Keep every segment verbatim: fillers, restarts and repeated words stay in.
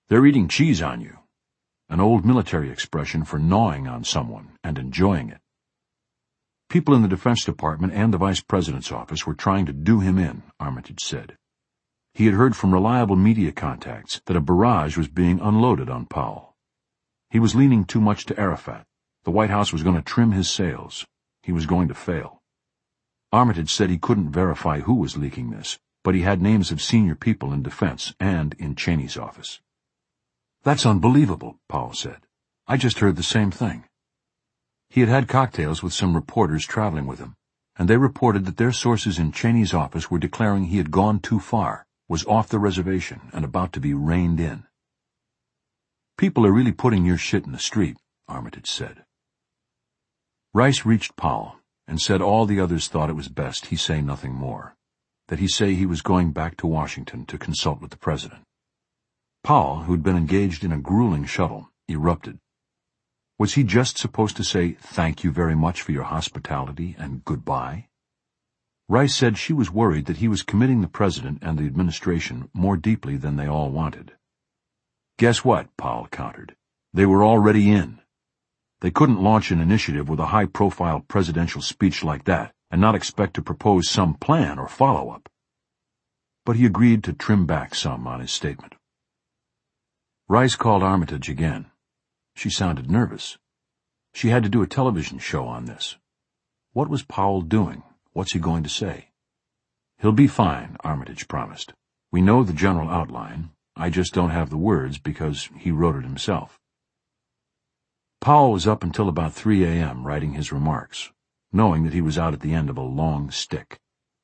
They're eating cheese on you, an old military expression for gnawing on someone and enjoying it. People in the Defense Department and the Vice President's office were trying to do him in, Armitage said. He had heard from reliable media contacts that a barrage was being unloaded on Powell. He was leaning too much to Arafat. The White House was going to trim his sails. He was going to fail. Armitage said he couldn't verify who was leaking this, but he had names of senior people in defense and in Cheney's office. "That's unbelievable," Powell said. "I just heard the same thing." He had had cocktails with some reporters traveling with him, and they reported that their sources in Cheney's office were declaring he had gone too far, was off the reservation, and about to be reined in. "People are really putting your shit in the street," Armitage said. Rice reached Powell and said all the others thought it was best he say nothing more, that he say he was going back to Washington to consult with the president. Powell, who'd been engaged in a grueling shuttle, erupted. Was he just supposed to say, "Thank you very much for your hospitality and goodbye"? Rice said she was worried that he was committing the president and the administration more deeply than they all wanted. "Guess what?" Powell countered. "They were already in. They couldn't launch an initiative with a high-profile presidential speech like that and not expect to propose some plan or follow-up." But he agreed to trim back some on his statement. Rice called Armitage again. She sounded nervous. She had to do a television show on this. What was Powell doing? What's he going to say? "He'll be fine," Armitage promised. "We know the general outline. I just don't have the words because he wrote it himself." Powell was up until about three a m writing his remarks, knowing that he was out at the end of a long stick.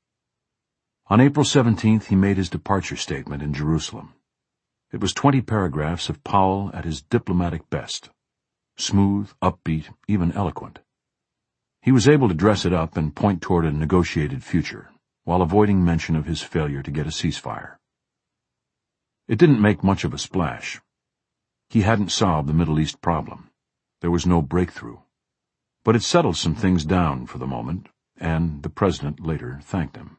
On April seventeenth, he made his departure statement in Jerusalem. It was twenty paragraphs of Powell at his diplomatic best. Smooth, upbeat, even eloquent. He was able to dress it up and point toward a negotiated future, while avoiding mention of his failure to get a ceasefire. It didn't make much of a splash. He hadn't solved the Middle East problem. There was no breakthrough. But it settled some things down for the moment, and the president later thanked him.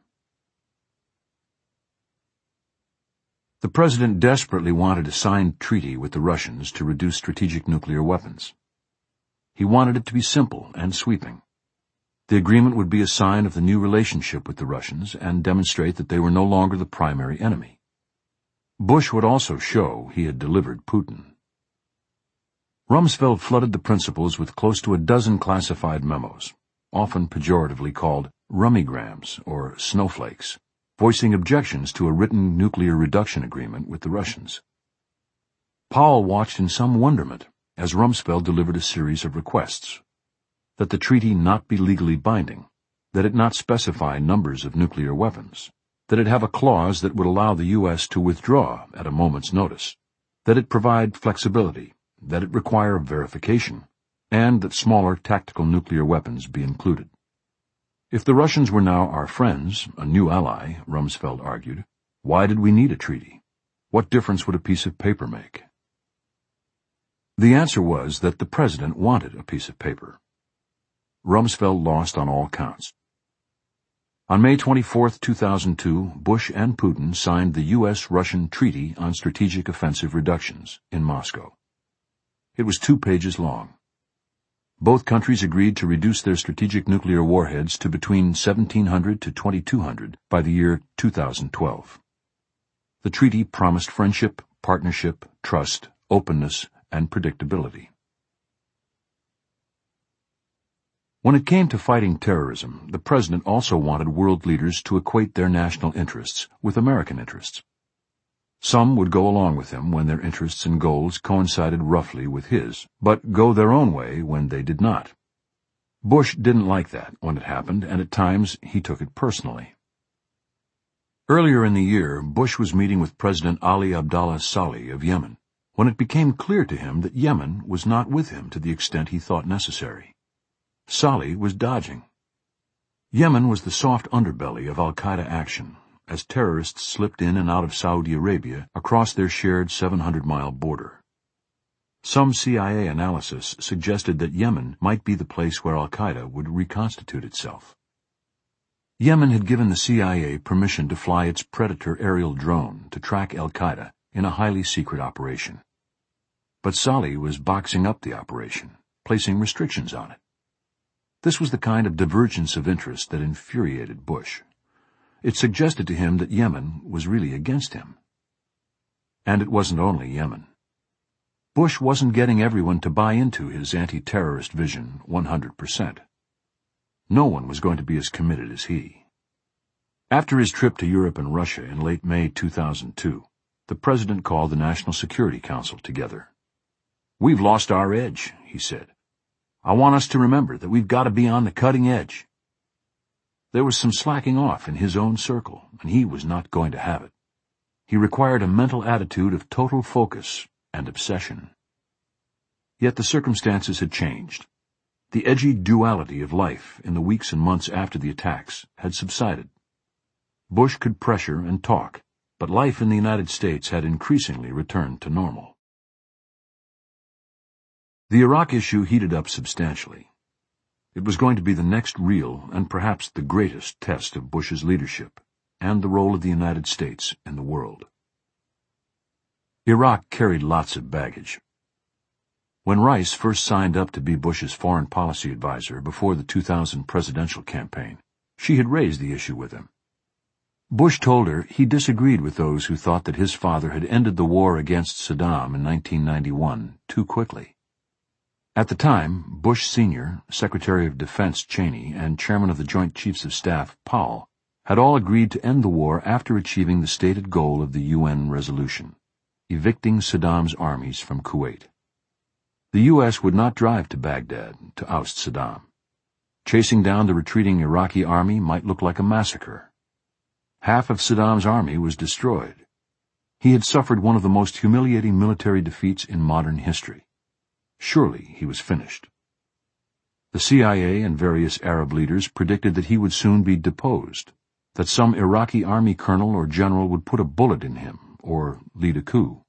The president desperately wanted a signed treaty with the Russians to reduce strategic nuclear weapons. He wanted it to be simple and sweeping. The agreement would be a sign of the new relationship with the Russians and demonstrate that they were no longer the primary enemy. Bush would also show he had delivered Putin. Rumsfeld flooded the principals with close to a dozen classified memos, often pejoratively called rummygrams or snowflakes, voicing objections to a written nuclear reduction agreement with the Russians. Powell watched in some wonderment as Rumsfeld delivered a series of requests: that the treaty not be legally binding, that it not specify numbers of nuclear weapons, that it have a clause that would allow the U S to withdraw at a moment's notice, that it provide flexibility, that it require verification, and that smaller tactical nuclear weapons be included. If the Russians were now our friends, a new ally, Rumsfeld argued, why did we need a treaty? What difference would a piece of paper make? The answer was that the president wanted a piece of paper. Rumsfeld lost on all counts. On May twenty-fourth, two thousand two, Bush and Putin signed the U S Russian Treaty on Strategic Offensive Reductions in Moscow. It was two pages long. Both countries agreed to reduce their strategic nuclear warheads to between seventeen hundred to twenty-two hundred by the year two thousand twelve. The treaty promised friendship, partnership, trust, openness, and predictability. When it came to fighting terrorism, the president also wanted world leaders to equate their national interests with American interests. Some would go along with him when their interests and goals coincided roughly with his, but go their own way when they did not. Bush didn't like that when it happened, and at times he took it personally. Earlier in the year, Bush was meeting with President Ali Abdullah Saleh of Yemen, when it became clear to him that Yemen was not with him to the extent he thought necessary. Saleh was dodging. Yemen was the soft underbelly of al-Qaeda action, as terrorists slipped in and out of Saudi Arabia across their shared seven hundred mile border. Some C I A analysis suggested that Yemen might be the place where al-Qaeda would reconstitute itself. Yemen had given the C I A permission to fly its Predator aerial drone to track al-Qaeda in a highly secret operation. But Salih was boxing up the operation, placing restrictions on it. This was the kind of divergence of interest that infuriated Bush. It suggested to him that Yemen was really against him. And it wasn't only Yemen. Bush wasn't getting everyone to buy into his anti-terrorist vision one hundred percent. No one was going to be as committed as he. After his trip to Europe and Russia in late May two thousand two, the president called the National Security Council together. "We've lost our edge," he said. "I want us to remember that we've got to be on the cutting edge." There was some slacking off in his own circle, and he was not going to have it. He required a mental attitude of total focus and obsession. Yet the circumstances had changed. The edgy duality of life in the weeks and months after the attacks had subsided. Bush could pressure and talk, but life in the United States had increasingly returned to normal. The Iraq issue heated up substantially. It was going to be the next real and perhaps the greatest test of Bush's leadership and the role of the United States in the world. Iraq carried lots of baggage. When Rice first signed up to be Bush's foreign policy advisor before the two thousand presidential campaign, she had raised the issue with him. Bush told her he disagreed with those who thought that his father had ended the war against Saddam in nineteen ninety-one too quickly. At the time, Bush Senior, Secretary of Defense Cheney, and Chairman of the Joint Chiefs of Staff Powell had all agreed to end the war after achieving the stated goal of the U N resolution, evicting Saddam's armies from Kuwait. The U S would not drive to Baghdad to oust Saddam. Chasing down the retreating Iraqi army might look like a massacre. Half of Saddam's army was destroyed. He had suffered one of the most humiliating military defeats in modern history. Surely he was finished. The C I A and various Arab leaders predicted that he would soon be deposed, that some Iraqi army colonel or general would put a bullet in him or lead a coup.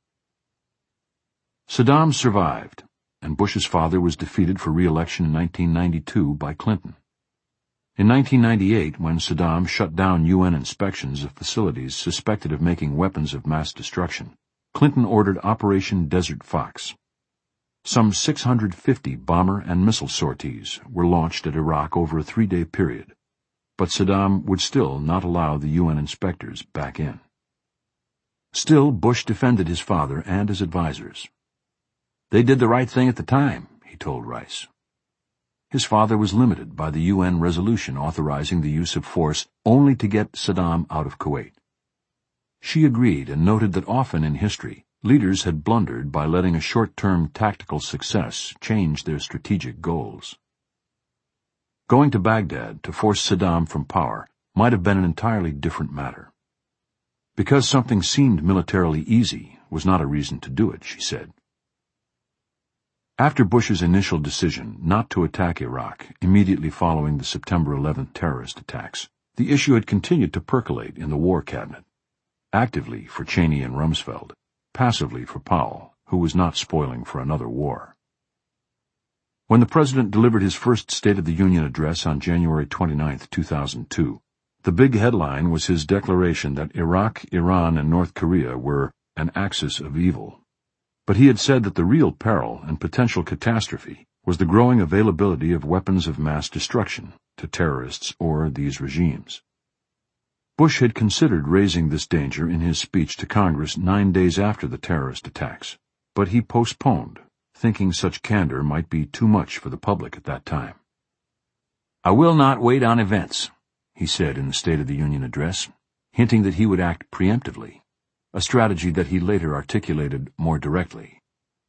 Saddam survived, and Bush's father was defeated for re-election in nineteen ninety-two by Clinton. In nineteen ninety-eight, when Saddam shut down U N inspections of facilities suspected of making weapons of mass destruction, Clinton ordered Operation Desert Fox. Some six hundred fifty bomber and missile sorties were launched at Iraq over a three-day period, but Saddam would still not allow the U N inspectors back in. Still, Bush defended his father and his advisers. "They did the right thing at the time," he told Rice. His father was limited by the U N resolution authorizing the use of force only to get Saddam out of Kuwait. She agreed and noted that often in history, leaders had blundered by letting a short-term tactical success change their strategic goals. Going to Baghdad to force Saddam from power might have been an entirely different matter. Because something seemed militarily easy was not a reason to do it, she said. After Bush's initial decision not to attack Iraq immediately following the September eleventh terrorist attacks, the issue had continued to percolate in the War Cabinet, actively for Cheney and Rumsfeld, passively for Powell, who was not spoiling for another war. When the President delivered his first State of the Union address on January twenty-ninth, two thousand two, the big headline was his declaration that Iraq, Iran, and North Korea were an axis of evil. But he had said that the real peril and potential catastrophe was the growing availability of weapons of mass destruction to terrorists or these regimes. Bush had considered raising this danger in his speech to Congress nine days after the terrorist attacks, but he postponed, thinking such candor might be too much for the public at that time. "I will not wait on events," he said in the State of the Union address, hinting that he would act preemptively, a strategy that he later articulated more directly.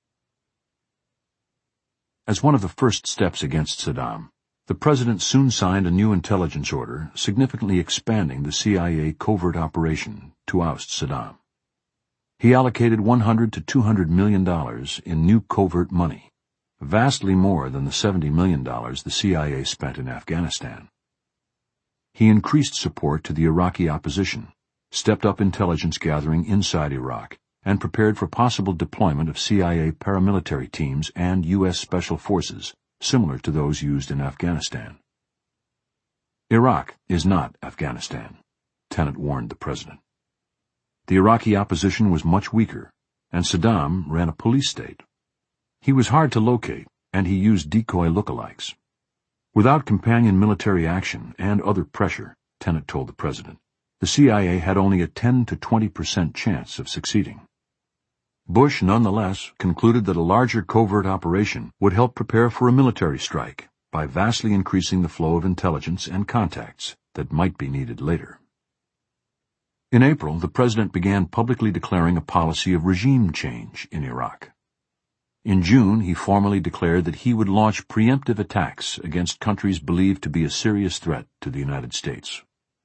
As one of the first steps against Saddam, the President soon signed a new intelligence order significantly expanding the C I A covert operation to oust Saddam. He allocated one hundred to two hundred million dollars in new covert money, vastly more than the seventy million dollars the C I A spent in Afghanistan. He increased support to the Iraqi opposition, stepped up intelligence gathering inside Iraq, and prepared for possible deployment of C I A paramilitary teams and U S Special Forces, similar to those used in Afghanistan. "Iraq is not Afghanistan," Tenet warned the President. The Iraqi opposition was much weaker, and Saddam ran a police state. He was hard to locate, and he used decoy lookalikes. Without companion military action and other pressure, Tenet told the president, the C I A had only a ten to twenty percent chance of succeeding. Bush, nonetheless, concluded that a larger covert operation would help prepare for a military strike by vastly increasing the flow of intelligence and contacts that might be needed later. In April, the president began publicly declaring a policy of regime change in Iraq. In June, he formally declared that he would launch preemptive attacks against countries believed to be a serious threat to the United States.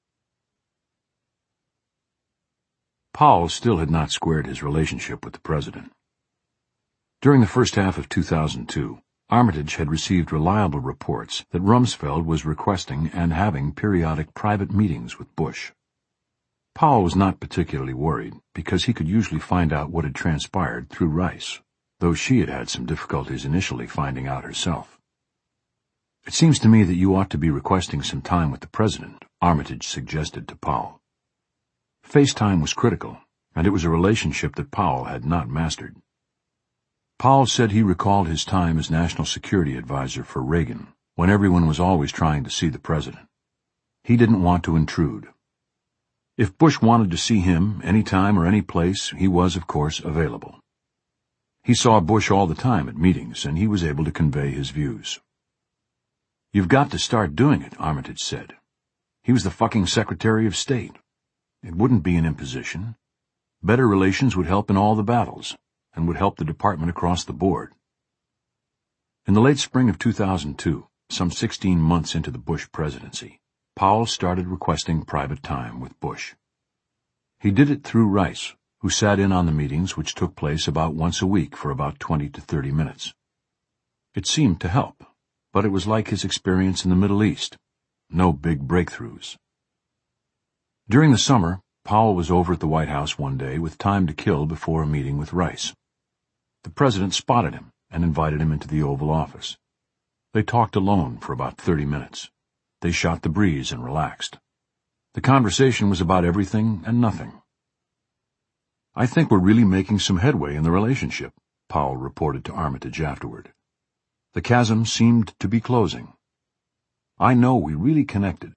Powell still had not squared his relationship with the president. During the first half of two thousand two, Armitage had received reliable reports that Rumsfeld was requesting and having periodic private meetings with Bush. Powell was not particularly worried because he could usually find out what had transpired through Rice, though she had had some difficulties initially finding out herself. "It seems to me that you ought to be requesting some time with the president," Armitage suggested to Powell. FaceTime was critical, and it was a relationship that Powell had not mastered. Powell said he recalled his time as National Security Advisor for Reagan, when everyone was always trying to see the president. He didn't want to intrude. If Bush wanted to see him any time or any place, he was, of course, available. He saw Bush all the time at meetings, and he was able to convey his views. "You've got to start doing it," Armitage said. He was the fucking Secretary of State. It wouldn't be an imposition. Better relations would help in all the battles, and would help the department across the board. In the late spring of two thousand two, some sixteen months into the Bush presidency, Powell started requesting private time with Bush. He did it through Rice, who sat in on the meetings, which took place about once a week for about twenty to thirty minutes. It seemed to help, but it was like his experience in the Middle East. No big breakthroughs. During the summer, Powell was over at the White House one day with time to kill before a meeting with Rice. The president spotted him and invited him into the Oval Office. They talked alone for about thirty minutes. They shot the breeze and relaxed. The conversation was about everything and nothing. "I think we're really making some headway in the relationship," Powell reported to Armitage afterward. "The chasm seemed to be closing. I know we really connected."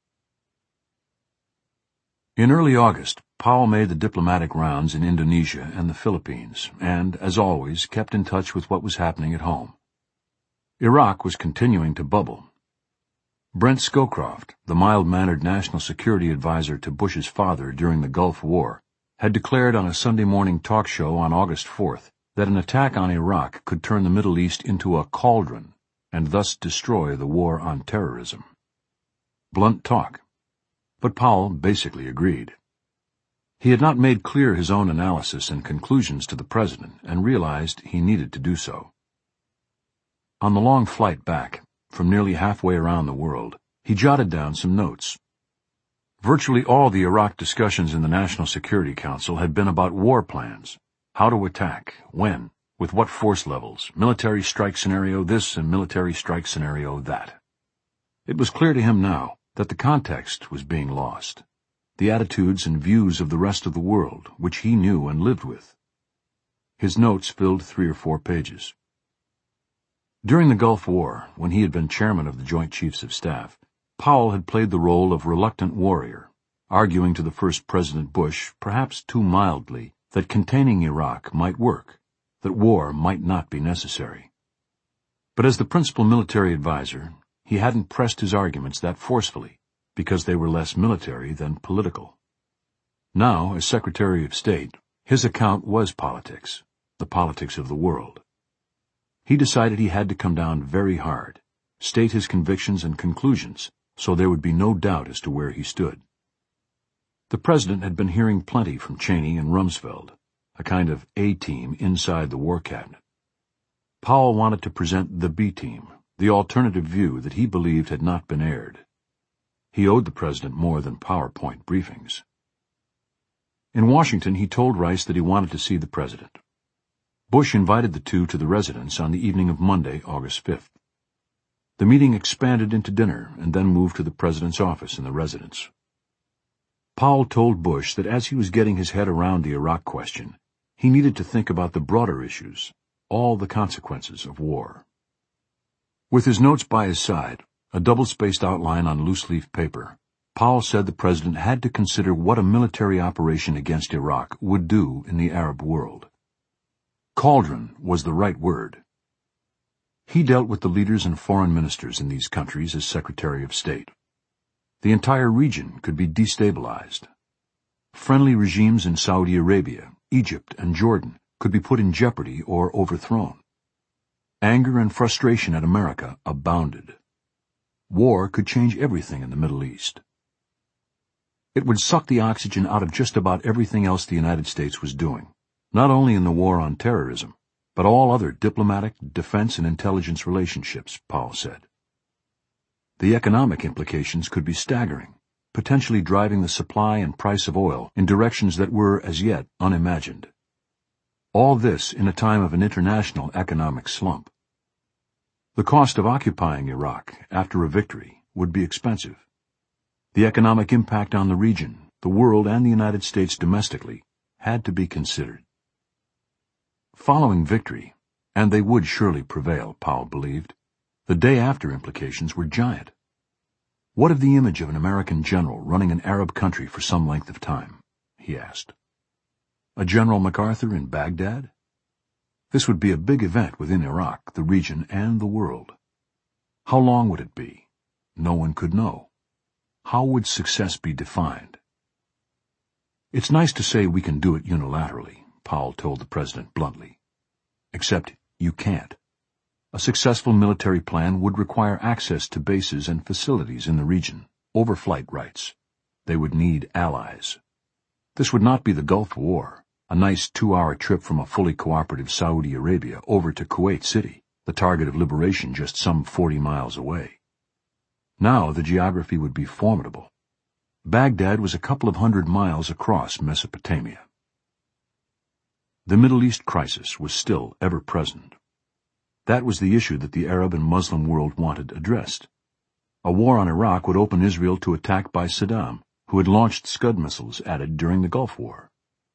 In early August, Powell made the diplomatic rounds in Indonesia and the Philippines and, as always, kept in touch with what was happening at home. Iraq was continuing to bubble. Brent Scowcroft, the mild-mannered National Security Advisor to Bush's father during the Gulf War, had declared on a Sunday morning talk show on August fourth that an attack on Iraq could turn the Middle East into a cauldron and thus destroy the war on terrorism. Blunt talk. But Powell basically agreed. He had not made clear his own analysis and conclusions to the president and realized he needed to do so. On the long flight back, from nearly halfway around the world, he jotted down some notes. Virtually all the Iraq discussions in the National Security Council had been about war plans, how to attack, when, with what force levels, military strike scenario this and military strike scenario that. It was clear to him now that the context was being lost, the attitudes and views of the rest of the world, which he knew and lived with. His notes filled three or four pages. During the Gulf War, when he had been chairman of the Joint Chiefs of Staff, Powell had played the role of reluctant warrior, arguing to the first President Bush, perhaps too mildly, that containing Iraq might work, that war might not be necessary. But as the principal military advisor, he hadn't pressed his arguments that forcefully, because they were less military than political. Now, as Secretary of State, his account was politics, the politics of the world. He decided he had to come down very hard, state his convictions and conclusions, so there would be no doubt as to where he stood. The president had been hearing plenty from Cheney and Rumsfeld, a kind of A-team inside the War Cabinet. Powell wanted to present the B-team, the alternative view that he believed had not been aired. He owed the president more than PowerPoint briefings. In Washington, he told Rice that he wanted to see the president. Bush invited the two to the residence on the evening of Monday, August fifth. The meeting expanded into dinner and then moved to the president's office in the residence. Powell told Bush that as he was getting his head around the Iraq question, he needed to think about the broader issues, all the consequences of war. With his notes by his side, a double-spaced outline on loose-leaf paper, Powell said the president had to consider what a military operation against Iraq would do in the Arab world. Cauldron was the right word. He dealt with the leaders and foreign ministers in these countries as Secretary of State. The entire region could be destabilized. Friendly regimes in Saudi Arabia, Egypt, and Jordan could be put in jeopardy or overthrown. Anger and frustration at America abounded. War could change everything in the Middle East. It would suck the oxygen out of just about everything else the United States was doing, not only in the war on terrorism, but all other diplomatic, defense, and intelligence relationships, Powell said. The economic implications could be staggering, potentially driving the supply and price of oil in directions that were, as yet, unimagined. All this in a time of an international economic slump. The cost of occupying Iraq after a victory would be expensive. The economic impact on the region, the world, and the United States domestically had to be considered. Following victory, and they would surely prevail, Powell believed, the day-after implications were giant. What of the image of an American general running an Arab country for some length of time? He asked. A General MacArthur in Baghdad? This would be a big event within Iraq, the region, and the world. How long would it be? No one could know. How would success be defined? It's nice to say we can do it unilaterally, Powell told the president bluntly. Except you can't. A successful military plan would require access to bases and facilities in the region, overflight rights. They would need allies. This would not be the Gulf War, a nice two-hour trip from a fully cooperative Saudi Arabia over to Kuwait City, the target of liberation just some forty miles away. Now the geography would be formidable. Baghdad was a couple of hundred miles across Mesopotamia. The Middle East crisis was still ever present. That was the issue that the Arab and Muslim world wanted addressed. A war on Iraq would open Israel to attack by Saddam, who had launched Scud missiles at it during the Gulf War.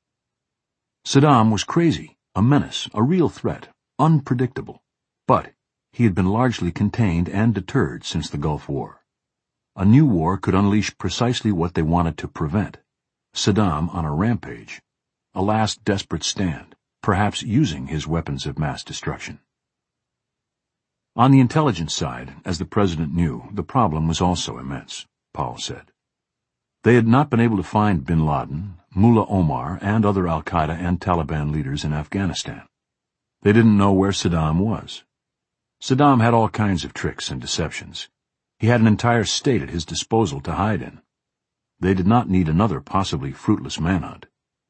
Saddam was crazy, a menace, a real threat, unpredictable, but he had been largely contained and deterred since the Gulf War. A new war could unleash precisely what they wanted to prevent: Saddam on a rampage, a last desperate stand, perhaps using his weapons of mass destruction. On the intelligence side, as the president knew, the problem was also immense, Powell said. They had not been able to find bin Laden, Mullah Omar, and other al-Qaeda and Taliban leaders in Afghanistan. They didn't know where Saddam was. Saddam had all kinds of tricks and deceptions. He had an entire state at his disposal to hide in. They did not need another possibly fruitless manhunt.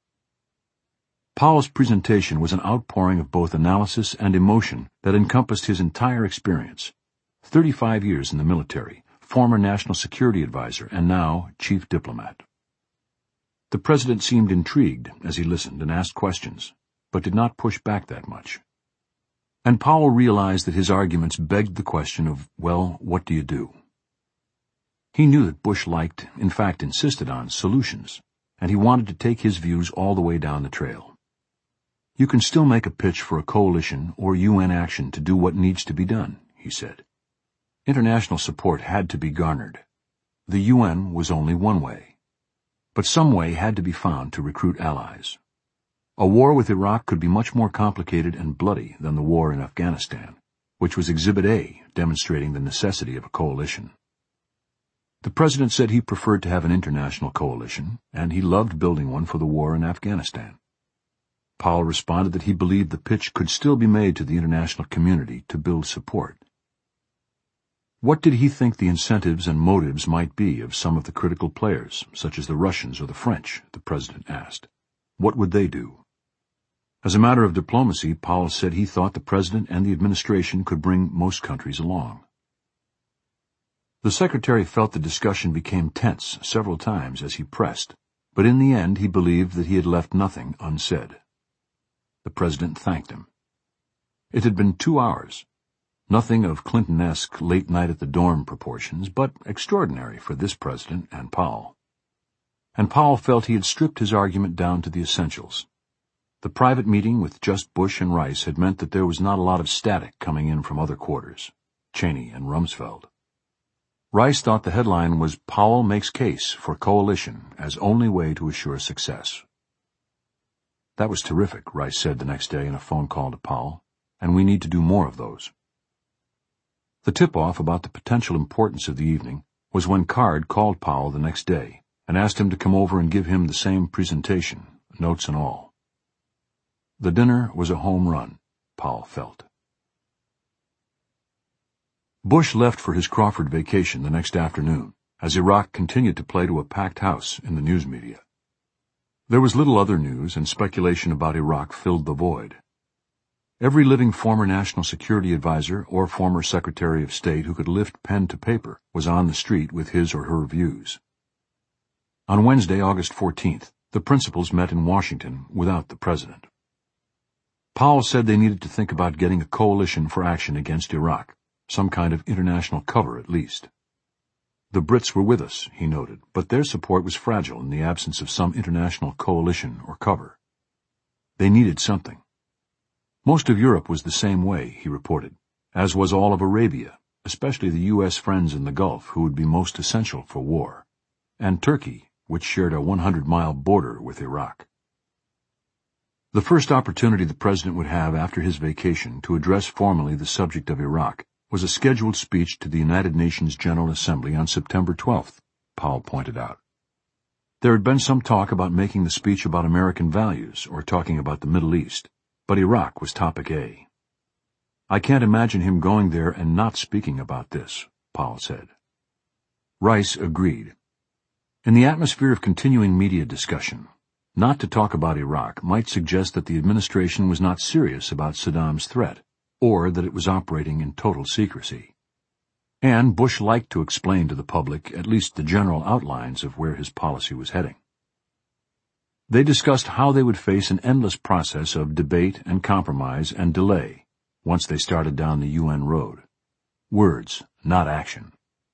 Powell's presentation was an outpouring of both analysis and emotion that encompassed his entire experience. Thirty-five years in the military, former national security advisor, and now chief diplomat. The president seemed intrigued as he listened and asked questions, but did not push back that much. And Powell realized that his arguments begged the question of, well, what do you do? He knew that Bush liked, in fact insisted on, solutions, and he wanted to take his views all the way down the trail. You can still make a pitch for a coalition or U N action to do what needs to be done, he said. International support had to be garnered. The U N was only one way. But some way had to be found to recruit allies. A war with Iraq could be much more complicated and bloody than the war in Afghanistan, which was Exhibit A, demonstrating the necessity of a coalition. The president said he preferred to have an international coalition, and he loved building one for the war in Afghanistan. Powell responded that he believed the pitch could still be made to the international community to build support. What did he think the incentives and motives might be of some of the critical players, such as the Russians or the French? The president asked. What would they do? As a matter of diplomacy, Powell said he thought the president and the administration could bring most countries along. The secretary felt the discussion became tense several times as he pressed, but in the end he believed that he had left nothing unsaid. The president thanked him. It had been two hours. Nothing of Clinton-esque late night at the dorm proportions, but extraordinary for this president and Powell. and Powell felt he had stripped his argument down to the essentials. The private meeting with just Bush and Rice had meant that there was not a lot of static coming in from other quarters, Cheney and Rumsfeld. Rice thought the headline was "Powell Makes Case for Coalition as Only Way to Assure Success." "That was terrific," Rice said the next day in a phone call to Powell, "and we need to do more of those." The tip-off about the potential importance of the evening was when Card called Powell the next day and asked him to come over and give him the same presentation, notes and all. The dinner was a home run, Powell felt. Bush left for his Crawford vacation the next afternoon, as Iraq continued to play to a packed house in the news media. There was little other news, and speculation about Iraq filled the void. Every living former National Security Advisor or former Secretary of State who could lift pen to paper was on the street with his or her views. On Wednesday, August fourteenth, the principals met in Washington without the president. Powell said they needed to think about getting a coalition for action against Iraq, some kind of international cover at least. The Brits were with us, he noted, but their support was fragile in the absence of some international coalition or cover. They needed something. Most of Europe was the same way, he reported, as was all of Arabia, especially the U S friends in the Gulf who would be most essential for war, and Turkey, which shared a one hundred mile border with Iraq. The first opportunity the president would have after his vacation to address formally the subject of Iraq was a scheduled speech to the United Nations General Assembly on September twelfth, Powell pointed out. There had been some talk about making the speech about American values or talking about the Middle East, but Iraq was topic A. "I can't imagine him going there and not speaking about this," Powell said. Rice agreed. In the atmosphere of continuing media discussion, not to talk about Iraq might suggest that the administration was not serious about Saddam's threat, or that it was operating in total secrecy. And Bush liked to explain to the public at least the general outlines of where his policy was heading. They discussed how they would face an endless process of debate and compromise and delay once they started down the U N road. Words, not action.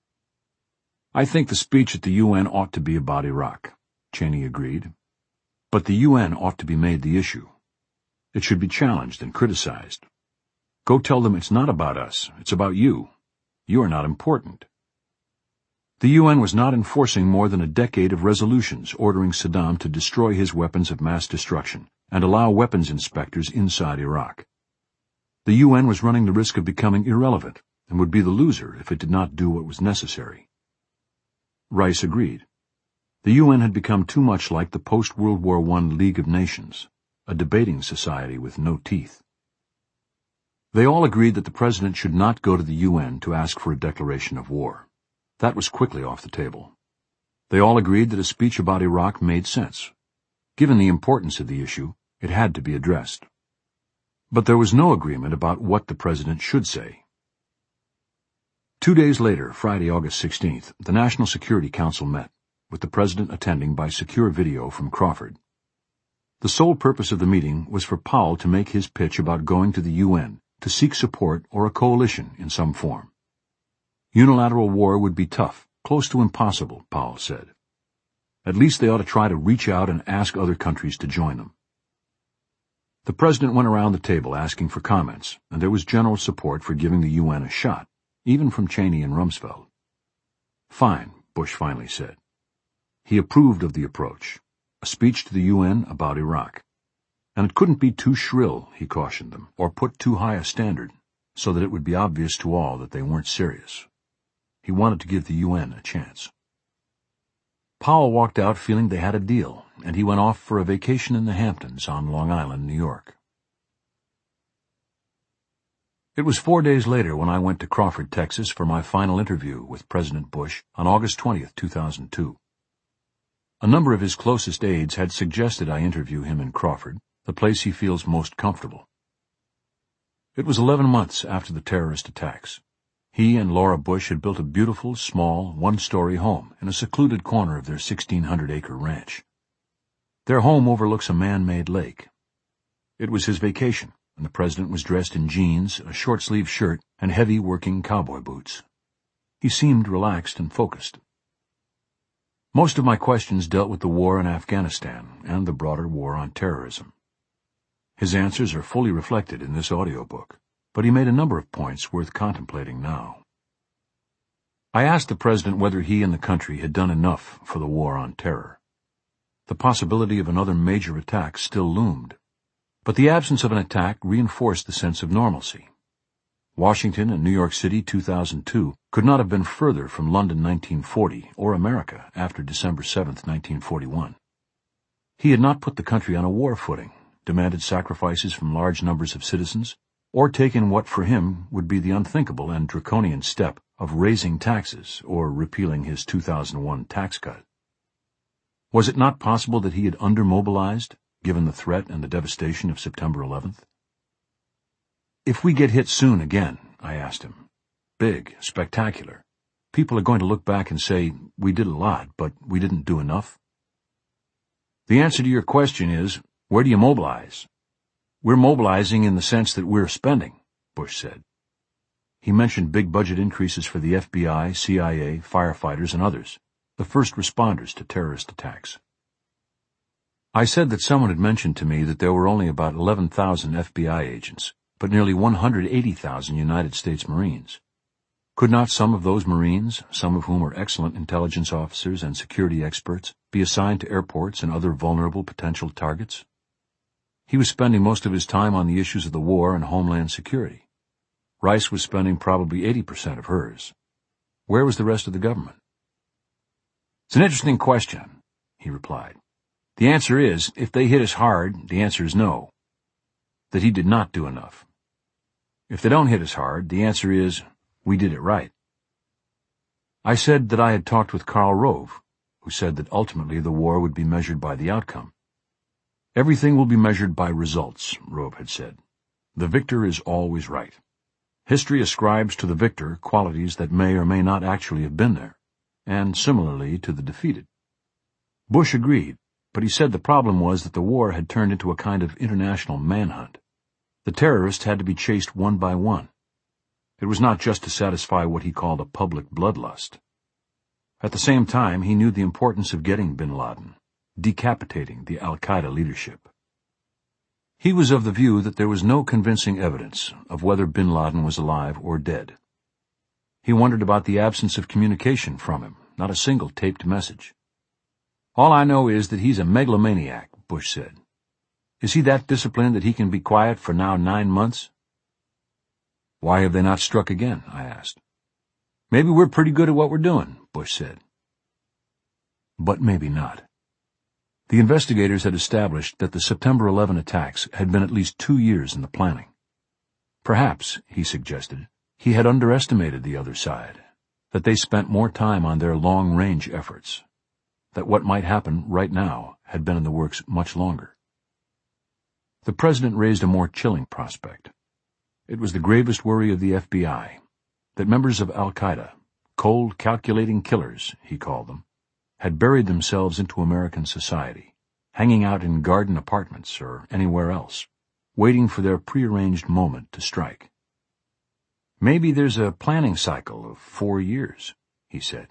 "I think the speech at the U N ought to be about Iraq," Cheney agreed. "But the U N ought to be made the issue. It should be challenged and criticized. Go tell them it's not about us, it's about you. You are not important." The U N was not enforcing more than a decade of resolutions ordering Saddam to destroy his weapons of mass destruction and allow weapons inspectors inside Iraq. The U N was running the risk of becoming irrelevant and would be the loser if it did not do what was necessary. Rice agreed. The U N had become too much like the post-World War One League of Nations, a debating society with no teeth. They all agreed that the president should not go to the U N to ask for a declaration of war. That was quickly off the table. They all agreed that a speech about Iraq made sense. Given the importance of the issue, it had to be addressed. But there was no agreement about what the president should say. Two days later, Friday, August sixteenth, the National Security Council met, with the president attending by secure video from Crawford. The sole purpose of the meeting was for Powell to make his pitch about going to the U N to seek support or a coalition in some form. Unilateral war would be tough, close to impossible, Powell said. At least they ought to try to reach out and ask other countries to join them. The president went around the table asking for comments, and there was general support for giving the U N a shot, even from Cheney and Rumsfeld. "Fine," Bush finally said. He approved of the approach, a speech to the U N about Iraq. And it couldn't be too shrill, he cautioned them, or put too high a standard, so that it would be obvious to all that they weren't serious. He wanted to give the U N a chance. Powell walked out feeling they had a deal, and he went off for a vacation in the Hamptons on Long Island, New York. It was four days later when I went to Crawford, Texas for my final interview with President Bush on August twentieth, two thousand two. A number of his closest aides had suggested I interview him in Crawford, the place he feels most comfortable. It was eleven months after the terrorist attacks. He and Laura Bush had built a beautiful, small, one-story home in a secluded corner of their sixteen hundred acre ranch. Their home overlooks a man-made lake. It was his vacation, and the president was dressed in jeans, a short-sleeved shirt, and heavy working cowboy boots. He seemed relaxed and focused. Most of my questions dealt with the war in Afghanistan and the broader war on terrorism. His answers are fully reflected in this audiobook, but he made a number of points worth contemplating now. I asked the President whether he and the country had done enough for the war on terror. The possibility of another major attack still loomed, but the absence of an attack reinforced the sense of normalcy. Washington and New York City two thousand two could not have been further from London nineteen forty or America after December seventh, nineteen forty-one. He had not put the country on a war footing, demanded sacrifices from large numbers of citizens, or taken what for him would be the unthinkable and draconian step of raising taxes or repealing his two thousand one tax cut. Was it not possible that he had undermobilized, given the threat and the devastation of September eleventh? If we get hit soon again, I asked him, big, spectacular, people are going to look back and say, we did a lot, but we didn't do enough? The answer to your question is, where do you mobilize? We're mobilizing in the sense that we're spending, Bush said. He mentioned big budget increases for the F B I, C I A, firefighters, and others, the first responders to terrorist attacks. I said that someone had mentioned to me that there were only about eleven thousand F B I agents, but nearly one hundred eighty thousand United States Marines. Could not some of those Marines, some of whom are excellent intelligence officers and security experts, be assigned to airports and other vulnerable potential targets? He was spending most of his time on the issues of the war and homeland security. Rice was spending probably eighty percent of hers. Where was the rest of the government? It's an interesting question, he replied. The answer is, if they hit us hard, the answer is no. That he did not do enough. If they don't hit us hard, the answer is, we did it right. I said that I had talked with Karl Rove, who said that ultimately the war would be measured by the outcome. Everything will be measured by results, Rove had said. The victor is always right. History ascribes to the victor qualities that may or may not actually have been there, and similarly to the defeated. Bush agreed, but he said the problem was that the war had turned into a kind of international manhunt. The terrorists had to be chased one by one. It was not just to satisfy what he called a public bloodlust. At the same time, he knew the importance of getting bin Laden, decapitating the al-Qaeda leadership. He was of the view that there was no convincing evidence of whether bin Laden was alive or dead. He wondered about the absence of communication from him, not a single taped message. All I know is that he's a megalomaniac, Bush said. Is he that disciplined that he can be quiet for now nine months? Why have they not struck again? I asked. Maybe we're pretty good at what we're doing, Bush said. But maybe not. The investigators had established that the September eleventh attacks had been at least two years in the planning. Perhaps, he suggested, he had underestimated the other side, that they spent more time on their long-range efforts, that what might happen right now had been in the works much longer. The President raised a more chilling prospect. It was the gravest worry of the F B I, that members of al-Qaeda, cold, calculating killers, he called them, had buried themselves into American society, hanging out in garden apartments or anywhere else, waiting for their prearranged moment to strike. Maybe there's a planning cycle of four years, he said.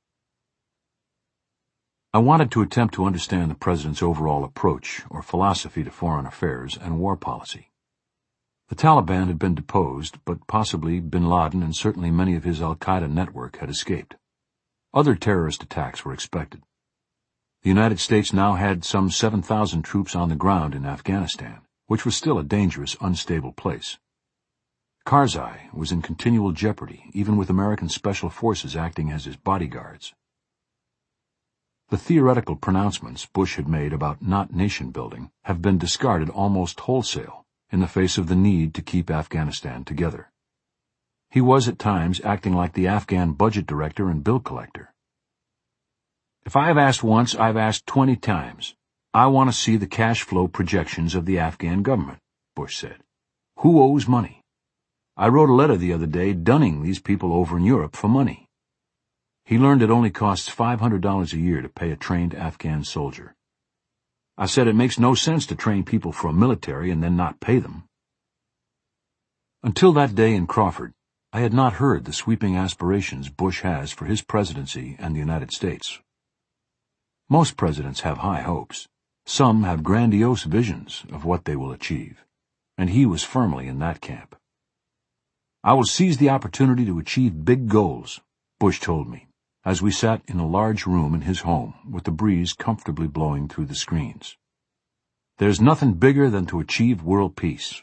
I wanted to attempt to understand the President's overall approach or philosophy to foreign affairs and war policy. The Taliban had been deposed, but possibly bin Laden and certainly many of his al-Qaeda network had escaped. Other terrorist attacks were expected. The United States now had some seven thousand troops on the ground in Afghanistan, which was still a dangerous, unstable place. Karzai was in continual jeopardy, even with American special forces acting as his bodyguards. The theoretical pronouncements Bush had made about not nation-building have been discarded almost wholesale in the face of the need to keep Afghanistan together. He was at times acting like the Afghan budget director and bill collector. If I have asked once, I've asked twenty times. I want to see the cash flow projections of the Afghan government, Bush said. Who owes money? I wrote a letter the other day dunning these people over in Europe for money. He learned it only costs five hundred dollars a year to pay a trained Afghan soldier. I said it makes no sense to train people for a military and then not pay them. Until that day in Crawford, I had not heard the sweeping aspirations Bush has for his presidency and the United States. Most presidents have high hopes. Some have grandiose visions of what they will achieve, and he was firmly in that camp. "I will seize the opportunity to achieve big goals," Bush told me, as we sat in a large room in his home with the breeze comfortably blowing through the screens. "There's nothing bigger than to achieve world peace."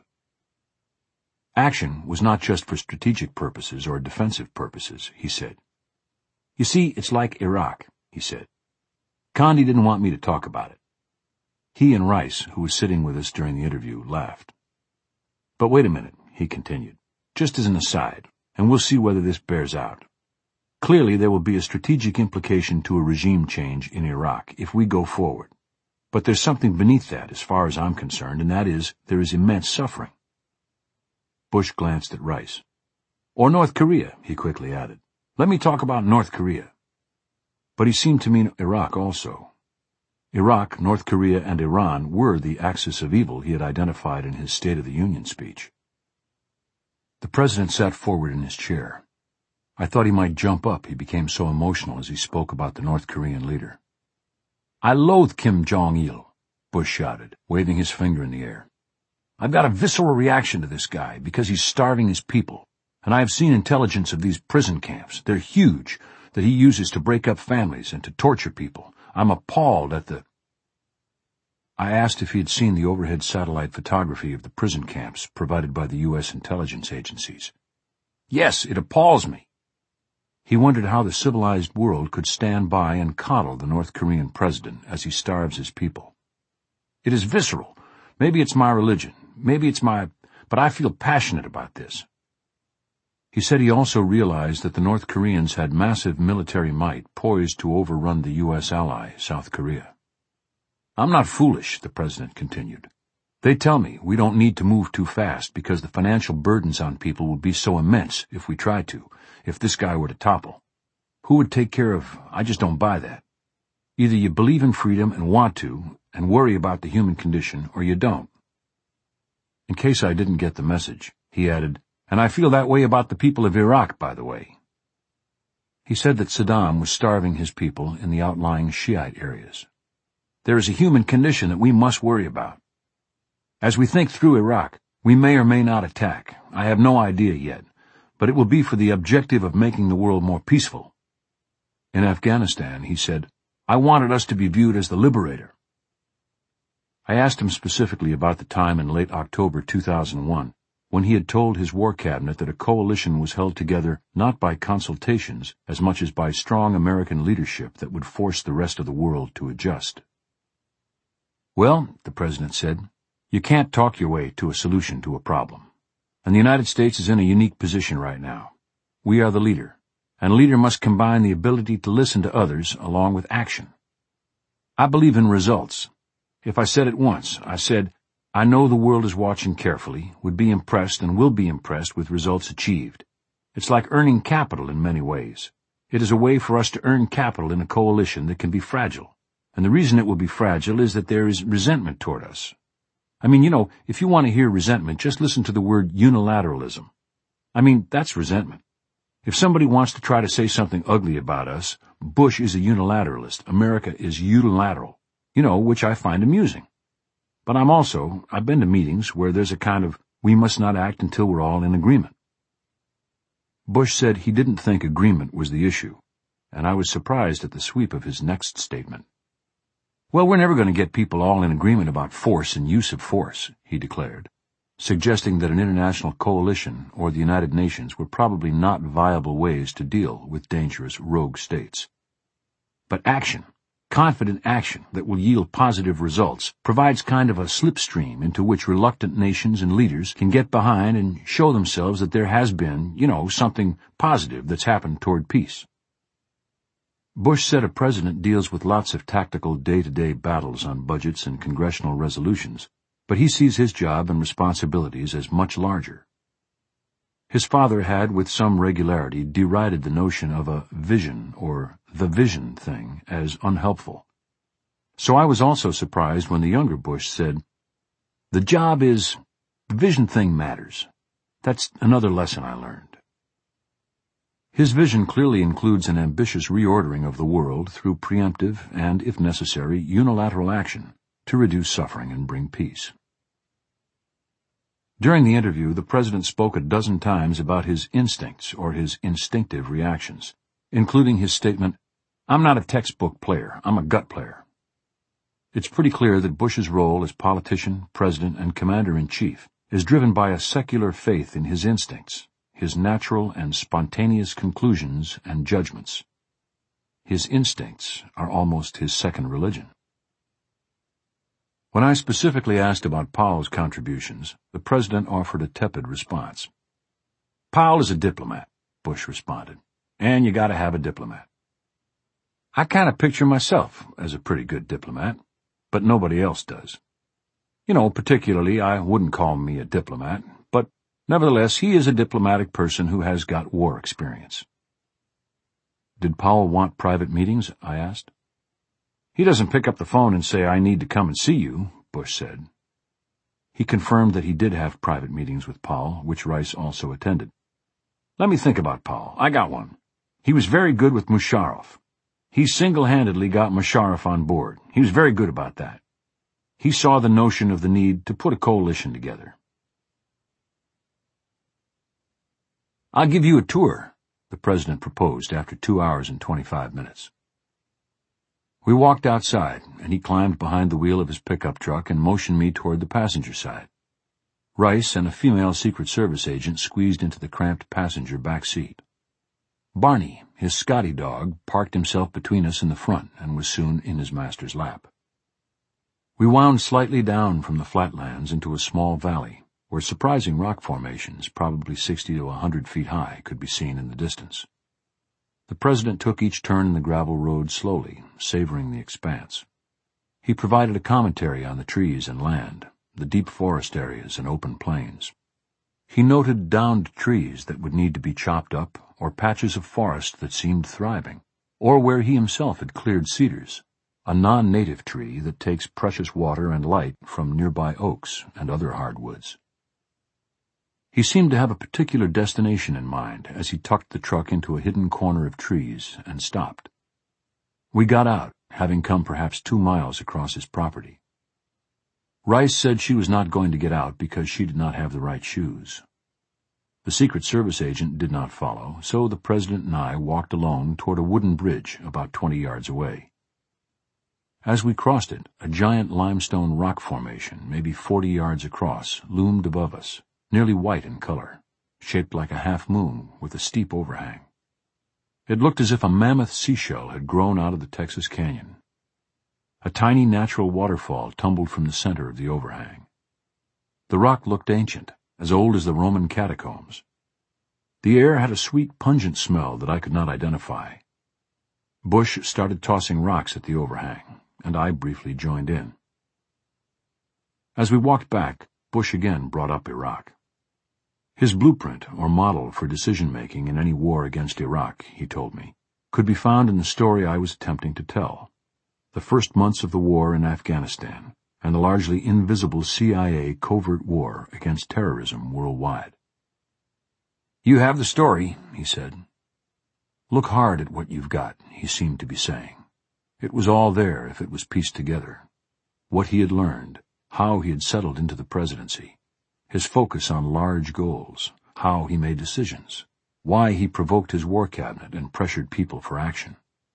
Action was not just for strategic purposes or defensive purposes, he said. "You see, it's like Iraq," he said. Condi didn't want me to talk about it. He and Rice, who was sitting with us during the interview, laughed. "But wait a minute," he continued, "just as an aside, and we'll see whether this bears out. Clearly there will be a strategic implication to a regime change in Iraq if we go forward. But there's something beneath that as far as I'm concerned, and that is there is immense suffering." Bush glanced at Rice. "Or North Korea," he quickly added. "Let me talk about North Korea." But he seemed to mean Iraq also. Iraq, North Korea, and Iran were the axis of evil he had identified in his State of the Union speech. The president sat forward in his chair. I thought he might jump up, he became so emotional as he spoke about the North Korean leader. "I loathe Kim Jong-il," Bush shouted, waving his finger in the air. "I've got a visceral reaction to this guy because he's starving his people, and I have seen intelligence of these prison camps. They're huge, that he uses to break up families and to torture people. I'm appalled at the—" I asked if he had seen the overhead satellite photography of the prison camps provided by the U S intelligence agencies. "Yes, it appalls me." He wondered how the civilized world could stand by and coddle the North Korean president as he starves his people. "It is visceral. Maybe it's my religion. Maybe it's my... but I feel passionate about this." He said he also realized that the North Koreans had massive military might poised to overrun the U S ally, South Korea. "I'm not foolish," the president continued. "They tell me we don't need to move too fast because the financial burdens on people would be so immense if we tried to, if this guy were to topple. Who would take care of... I just don't buy that. Either you believe in freedom and want to, and worry about the human condition, or you don't." In case I didn't get the message, he added, "And I feel that way about the people of Iraq, by the way." He said that Saddam was starving his people in the outlying Shiite areas. "There is a human condition that we must worry about. As we think through Iraq, we may or may not attack. I have no idea yet, but it will be for the objective of making the world more peaceful. In Afghanistan," he said, "I wanted us to be viewed as the liberator." I asked him specifically about the time in late October two thousand one, when he had told his war cabinet that a coalition was held together not by consultations as much as by strong American leadership that would force the rest of the world to adjust. "Well," the president said, "you can't talk your way to a solution to a problem. And the United States is in a unique position right now. We are the leader, and a leader must combine the ability to listen to others along with action. I believe in results. If I said it once, I said, I know the world is watching carefully, would be impressed and will be impressed with results achieved. It's like earning capital in many ways. It is a way for us to earn capital in a coalition that can be fragile. And the reason it will be fragile is that there is resentment toward us. I mean, you know, if you want to hear resentment, just listen to the word unilateralism. I mean, that's resentment. If somebody wants to try to say something ugly about us, Bush is a unilateralist, America is unilateral, you know, which I find amusing. But I'm also, I've been to meetings where there's a kind of, we must not act until we're all in agreement. Bush said he didn't think agreement was the issue, and I was surprised at the sweep of his next statement. "Well, we're never going to get people all in agreement about force and use of force," he declared, suggesting that an international coalition or the United Nations were probably not viable ways to deal with dangerous rogue states. But action, confident action that will yield positive results, provides kind of a slipstream into which reluctant nations and leaders can get behind and show themselves that there has been, you know, something positive that's happened toward peace. Bush said a president deals with lots of tactical day-to-day battles on budgets and congressional resolutions, but he sees his job and responsibilities as much larger. His father had, with some regularity, derided the notion of a vision or the vision thing as unhelpful. So I was also surprised when the younger Bush said, "The job is, the vision thing matters. That's another lesson I learned." His vision clearly includes an ambitious reordering of the world through preemptive and, if necessary, unilateral action to reduce suffering and bring peace. During the interview, the President spoke a dozen times about his instincts or his instinctive reactions, including his statement, "I'm not a textbook player, I'm a gut player." It's pretty clear that Bush's role as politician, president, and commander-in-chief is driven by a secular faith in his instincts, his natural and spontaneous conclusions and judgments. His instincts are almost his second religion. When I specifically asked about Powell's contributions, the President offered a tepid response. "Powell is a diplomat," Bush responded, "and you gotta have a diplomat. I kinda picture myself as a pretty good diplomat, but nobody else does. You know, particularly, I wouldn't call me a diplomat, but nevertheless, he is a diplomatic person who has got war experience." "Did Powell want private meetings?" I asked. "He doesn't pick up the phone and say, 'I need to come and see you,'" Bush said. He confirmed that he did have private meetings with Powell, which Rice also attended. "Let me think about Powell. I got one. He was very good with Musharraf. He single-handedly got Musharraf on board. He was very good about that. He saw the notion of the need to put a coalition together." "I'll give you a tour," the President proposed after two hours and twenty-five minutes. We walked outside, and he climbed behind the wheel of his pickup truck and motioned me toward the passenger side. Rice and a female Secret Service agent squeezed into the cramped passenger back seat. Barney, his Scotty dog, parked himself between us in the front and was soon in his master's lap. We wound slightly down from the flatlands into a small valley, where surprising rock formations, probably sixty to a hundred feet high, could be seen in the distance. The President took each turn in the gravel road slowly, savoring the expanse. He provided a commentary on the trees and land, the deep forest areas and open plains. He noted downed trees that would need to be chopped up, or patches of forest that seemed thriving, or where he himself had cleared cedars, a non-native tree that takes precious water and light from nearby oaks and other hardwoods. He seemed to have a particular destination in mind as he tucked the truck into a hidden corner of trees and stopped. We got out, having come perhaps two miles across his property. Rice said she was not going to get out because she did not have the right shoes. The Secret Service agent did not follow, so the President and I walked alone toward a wooden bridge about twenty yards away. As we crossed it, a giant limestone rock formation, maybe forty yards across, loomed above us, nearly white in color, shaped like a half-moon with a steep overhang. It looked as if a mammoth seashell had grown out of the Texas Canyon. A tiny natural waterfall tumbled from the center of the overhang. The rock looked ancient, as old as the Roman catacombs. The air had a sweet, pungent smell that I could not identify. Bush started tossing rocks at the overhang, and I briefly joined in. As we walked back, Bush again brought up Iraq. His blueprint, or model for decision-making in any war against Iraq, he told me, could be found in the story I was attempting to tell, the first months of the war in Afghanistan, and the largely invisible C I A covert war against terrorism worldwide. "You have the story," he said. "Look hard at what you've got," he seemed to be saying. It was all there if it was pieced together. What he had learned, how he had settled into the presidency, his focus on large goals, how he made decisions, why he provoked his war cabinet and pressured people for action.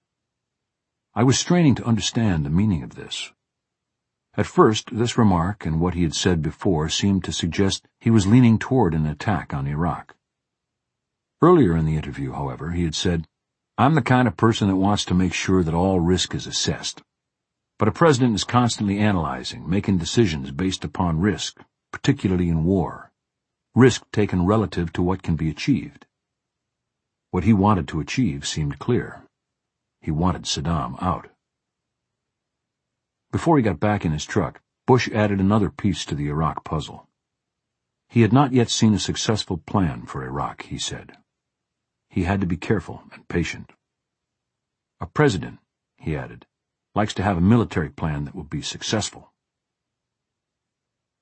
I was straining to understand the meaning of this. At first, this remark and what he had said before seemed to suggest he was leaning toward an attack on Iraq. Earlier in the interview, however, he had said, "I'm the kind of person that wants to make sure that all risk is assessed. But a president is constantly analyzing, making decisions based upon risk, particularly in war. Risk taken relative to what can be achieved." What he wanted to achieve seemed clear. He wanted Saddam out. Before he got back in his truck, Bush added another piece to the Iraq puzzle. He had not yet seen a successful plan for Iraq, he said. He had to be careful and patient. "A president," he added, "likes to have a military plan that will be successful."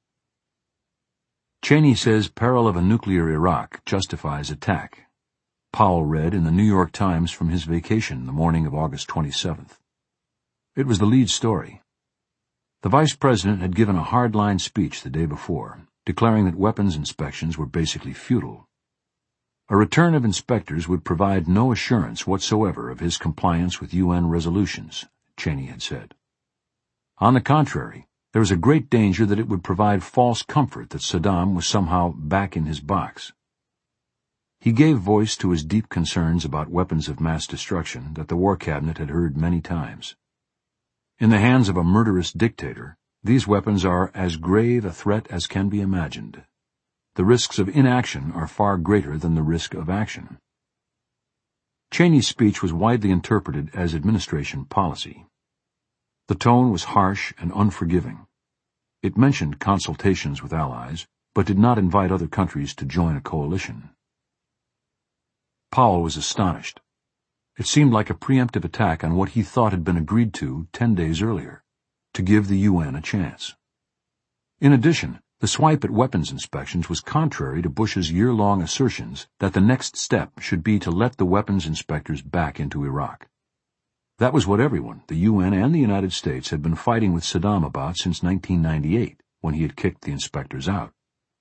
Cheney says peril of a nuclear Iraq justifies attack. Powell read in the New York Times from his vacation the morning of August twenty-seventh. It was the lead story. The vice president had given a hardline speech the day before, declaring that weapons inspections were basically futile. A return of inspectors would provide no assurance whatsoever of his compliance with U N resolutions, Cheney had said. On the contrary, there was a great danger that it would provide false comfort that Saddam was somehow back in his box. He gave voice to his deep concerns about weapons of mass destruction that the War Cabinet had heard many times. In the hands of a murderous dictator, these weapons are as grave a threat as can be imagined. The risks of inaction are far greater than the risk of action. Cheney's speech was widely interpreted as administration policy. The tone was harsh and unforgiving. It mentioned consultations with allies, but did not invite other countries to join a coalition. Powell was astonished. It seemed like a preemptive attack on what he thought had been agreed to ten days earlier, to give the U N a chance. In addition, the swipe at weapons inspections was contrary to Bush's year-long assertions that the next step should be to let the weapons inspectors back into Iraq. That was what everyone, the U N and the United States, had been fighting with Saddam about since nineteen ninety-eight, when he had kicked the inspectors out.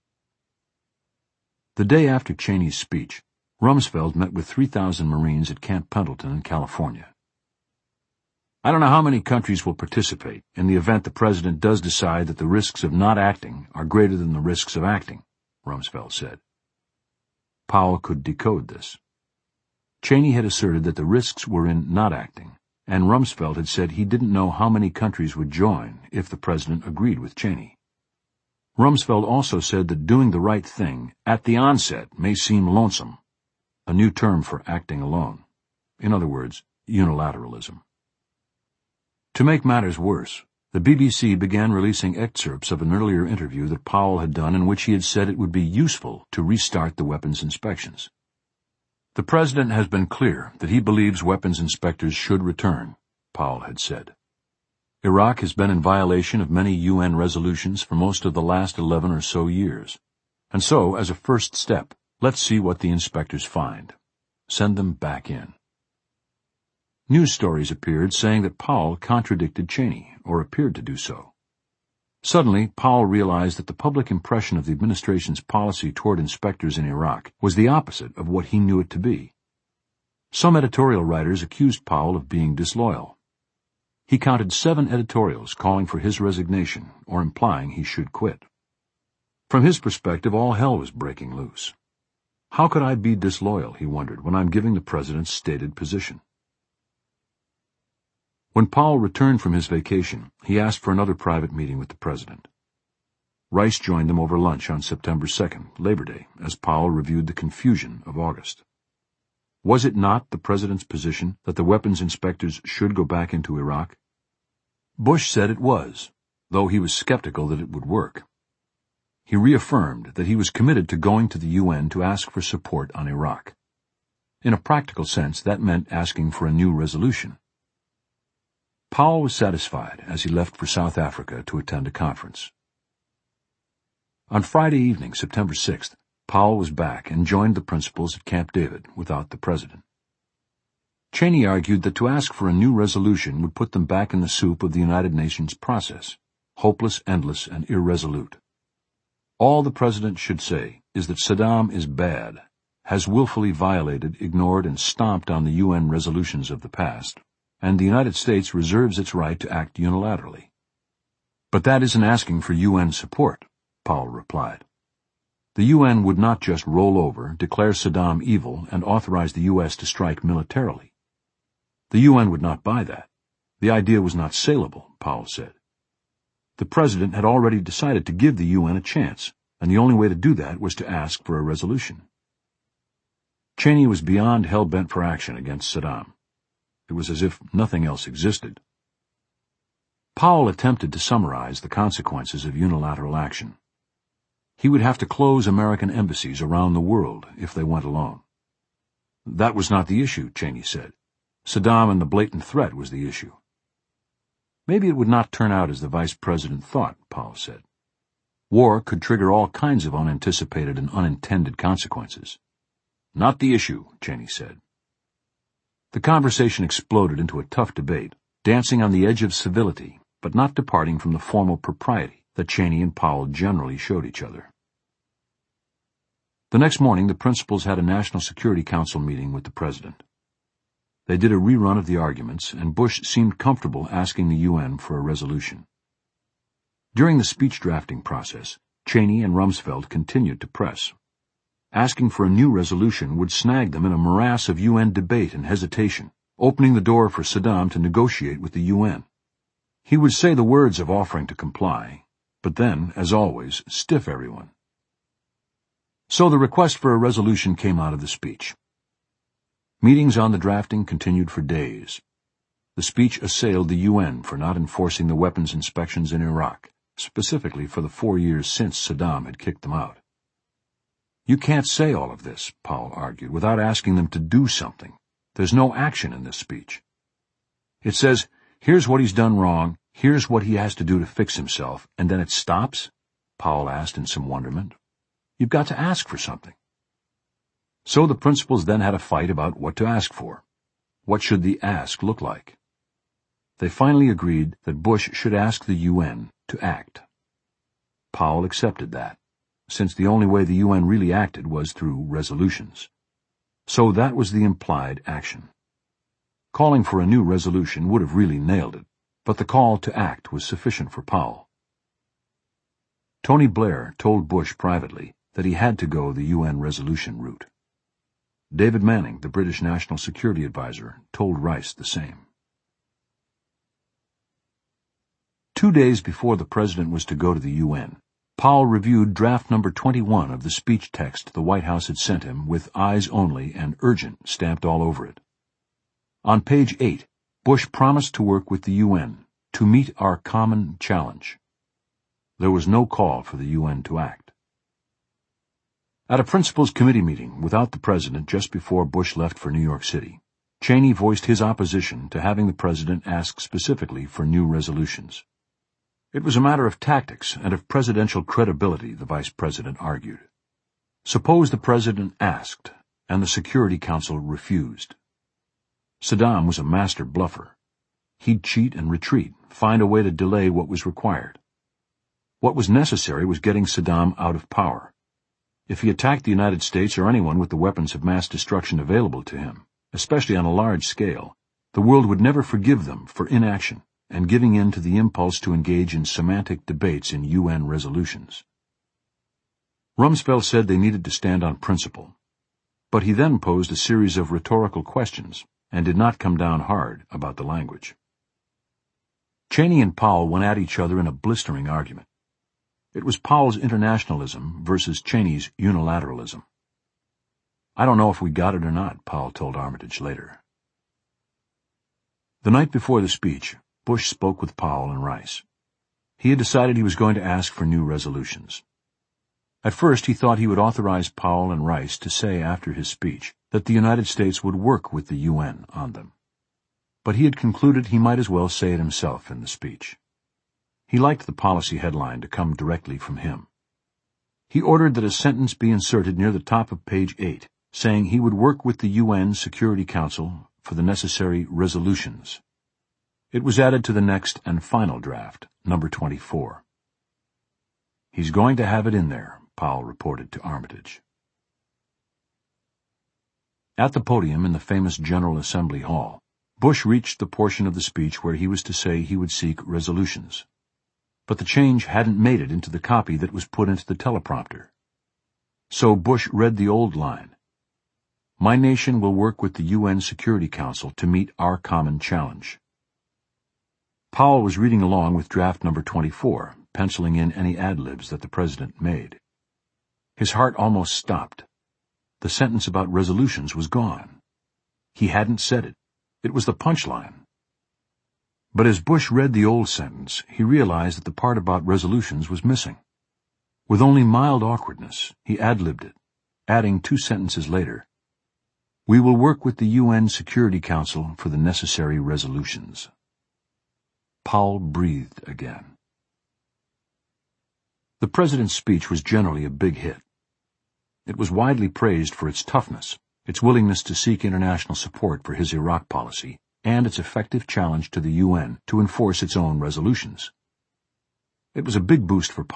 The day after Cheney's speech, Rumsfeld met with three thousand Marines at Camp Pendleton in California. I don't know how many countries will participate in the event the President does decide that the risks of not acting are greater than the risks of acting, Rumsfeld said. Powell could decode this. Cheney had asserted that the risks were in not acting, and Rumsfeld had said he didn't know how many countries would join if the President agreed with Cheney. Rumsfeld also said that doing the right thing at the onset may seem lonesome, a new term for acting alone. In other words, unilateralism. To make matters worse, the B B C began releasing excerpts of an earlier interview that Powell had done in which he had said it would be useful to restart the weapons inspections. The President has been clear that he believes weapons inspectors should return, Powell had said. Iraq has been in violation of many U N resolutions for most of the last eleven or so years. And so, as a first step, let's see what the inspectors find. Send them back in. News stories appeared saying that Powell contradicted Cheney, or appeared to do so. Suddenly, Powell realized that the public impression of the administration's policy toward inspectors in Iraq was the opposite of what he knew it to be. Some editorial writers accused Powell of being disloyal. He counted seven editorials calling for his resignation or implying he should quit. From his perspective, all hell was breaking loose. How could I be disloyal, he wondered, when I'm giving the President's stated position? When Powell returned from his vacation, he asked for another private meeting with the President. Rice joined them over lunch on September second, Labor Day, as Powell reviewed the confusion of August. Was it not the President's position that the weapons inspectors should go back into Iraq? Bush said it was, though he was skeptical that it would work. He reaffirmed that he was committed to going to the U N to ask for support on Iraq. In a practical sense, that meant asking for a new resolution. Powell was satisfied as he left for South Africa to attend a conference. On Friday evening, September sixth, Powell was back and joined the principals at Camp David without the President. Cheney argued that to ask for a new resolution would put them back in the soup of the United Nations process, hopeless, endless, and irresolute. All the President should say is that Saddam is bad, has willfully violated, ignored, and stomped on the U N resolutions of the past, and the United States reserves its right to act unilaterally. But that isn't asking for U N support, Powell replied. The U N would not just roll over, declare Saddam evil, and authorize the U S to strike militarily. The U N would not buy that. The idea was not saleable, Powell said. The President had already decided to give the U N a chance, and the only way to do that was to ask for a resolution. Cheney was beyond hell-bent for action against Saddam. It was as if nothing else existed. Powell attempted to summarize the consequences of unilateral action. He would have to close American embassies around the world if they went alone. That was not the issue, Cheney said. Saddam and the blatant threat was the issue. Maybe it would not turn out as the Vice President thought, Powell said. War could trigger all kinds of unanticipated and unintended consequences. "Not the issue," Cheney said. The conversation exploded into a tough debate, dancing on the edge of civility, but not departing from the formal propriety that Cheney and Powell generally showed each other. The next morning, the principals had a National Security Council meeting with the president. They did a rerun of the arguments, and Bush seemed comfortable asking the U N for a resolution. During the speech drafting process, Cheney and Rumsfeld continued to press. Asking for a new resolution would snag them in a morass of U N debate and hesitation, opening the door for Saddam to negotiate with the U N. He would say the words of offering to comply, but then, as always, stiff everyone. So the request for a resolution came out of the speech. Meetings on the drafting continued for days. The speech assailed the U N for not enforcing the weapons inspections in Iraq, specifically for the four years since Saddam had kicked them out. You can't say all of this, Powell argued, without asking them to do something. There's no action in this speech. It says, here's what he's done wrong, here's what he has to do to fix himself, and then it stops? Powell asked in some wonderment. You've got to ask for something. So the principals then had a fight about what to ask for. What should the ask look like? They finally agreed that Bush should ask the U N to act. Powell accepted that, since the only way the U N really acted was through resolutions. So that was the implied action. Calling for a new resolution would have really nailed it, but the call to act was sufficient for Powell. Tony Blair told Bush privately that he had to go the U N resolution route. David Manning, the British National Security Advisor, told Rice the same. Two days before the president was to go to the U N, Powell reviewed draft number twenty-one of the speech text the White House had sent him with "eyes only" and "urgent" stamped all over it. On page eight, Bush promised to work with the U N to meet our common challenge. There was no call for the U N to act. At a principals committee meeting without the president just before Bush left for New York City, Cheney voiced his opposition to having the president ask specifically for new resolutions. It was a matter of tactics and of presidential credibility, the vice president argued. Suppose the president asked, and the Security Council refused. Saddam was a master bluffer. He'd cheat and retreat, find a way to delay what was required. What was necessary was getting Saddam out of power. If he attacked the United States or anyone with the weapons of mass destruction available to him, especially on a large scale, the world would never forgive them for inaction and giving in to the impulse to engage in semantic debates in U N resolutions. Rumsfeld said they needed to stand on principle, but he then posed a series of rhetorical questions and did not come down hard about the language. Cheney and Powell went at each other in a blistering argument. It was Powell's internationalism versus Cheney's unilateralism. I don't know if we got it or not, Powell told Armitage later. The night before the speech, Bush spoke with Powell and Rice. He had decided he was going to ask for new resolutions. At first he thought he would authorize Powell and Rice to say after his speech that the United States would work with the U N on them. But he had concluded he might as well say it himself in the speech. He liked the policy headline to come directly from him. He ordered that a sentence be inserted near the top of page eight, saying he would work with the U N Security Council for the necessary resolutions. It was added to the next and final draft, number twenty-four. He's going to have it in there, Powell reported to Armitage. At the podium in the famous General Assembly Hall, Bush reached the portion of the speech where he was to say he would seek resolutions. But the change hadn't made it into the copy that was put into the teleprompter. So Bush read the old line. My nation will work with the U N Security Council to meet our common challenge. Powell was reading along with draft number twenty-four, penciling in any ad-libs that the president made. His heart almost stopped. The sentence about resolutions was gone. He hadn't said it. It was the punchline. But as Bush read the old sentence, he realized that the part about resolutions was missing. With only mild awkwardness, he ad-libbed it, adding two sentences later, We will work with the U N Security Council for the necessary resolutions. Powell breathed again. The president's speech was generally a big hit. It was widely praised for its toughness, its willingness to seek international support for his Iraq policy, and its effective challenge to the U N to enforce its own resolutions. It was a big boost for